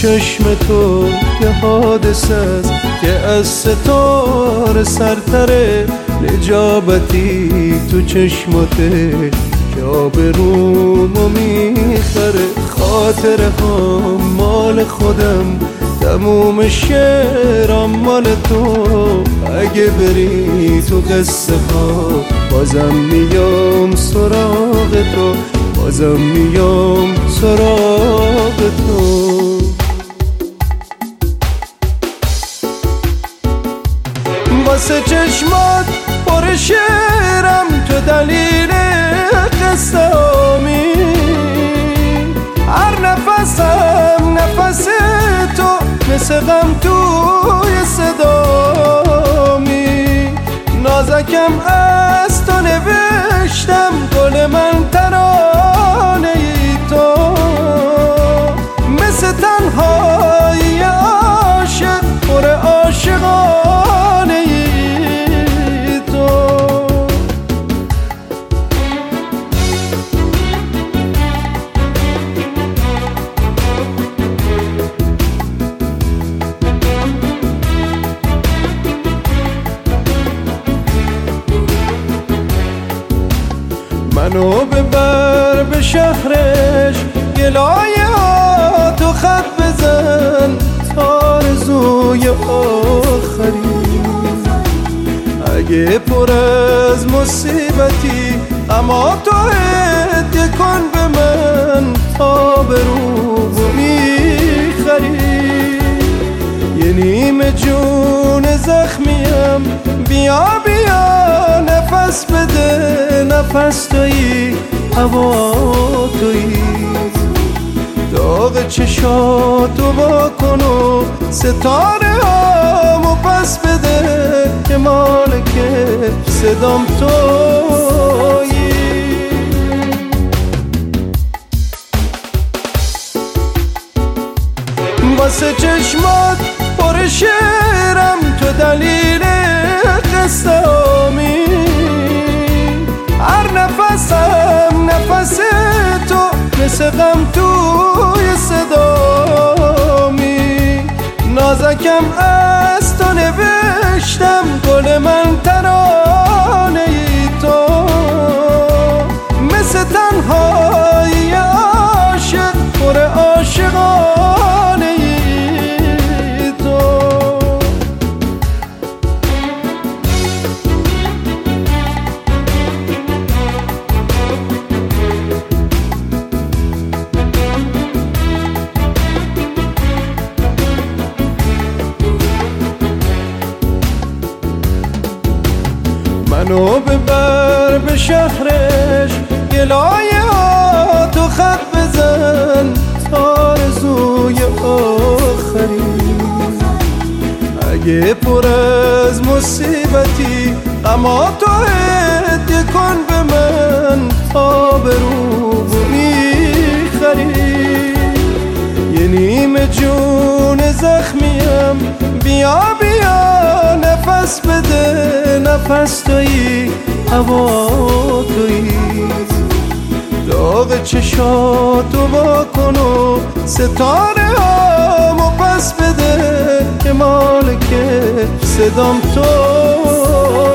چشم تو یه حادثه است که از ستاره سرتره. نجابتی تو چشماته که آبرومو میخره. خاطره ها مال خودم، تموم شعرام مال تو. اگه بری تو قصه ها بازم میام سراغ تو، بازم میام سراغ تو. واسه چشمات پر شعرم تو دلیل قصه هامی. هر نفسم نفس تو مثل غم توی صدامی. نازکم از تو نوشتم گل من ترانه ای تو. مثل تنهایی عاشق پر عاشقانه ای تو. منو ببر به شهرش، گلایه ها تو خط بزن تا آرزوی آخری. اگه پر از مصیبتی اما تو هدیه کن به من تا به رو میخری. یه نیمه جون زخمیم، بیا بیا نفس بده. نفس تویی هوا تویی، داغ چشاتو با کن و ستاره هامو پس بده که مالک صدام تویی. واسه چشمات پر شعرم تو دلیل قصه هامی. هر نفسم نفس تو مثل غم توی صدامی. نازکم از تو نوشتم گل من ترانه ای تو. مثل تنهایی عاشق پر عاشقانه ای تو. منو ببر به شهرش، گلایه ها تو خط بزن تا آرزوی آخری. اگه پر از مصیبتی اما تو هدیه کن به من تا به رو میخری. یه نیمه جون زخمیم، بیا بیا نفس بده. نفس تویی هوا تویی، داغ چشاتو با کن و ستاره هامو پس بده که مالک صدام تو.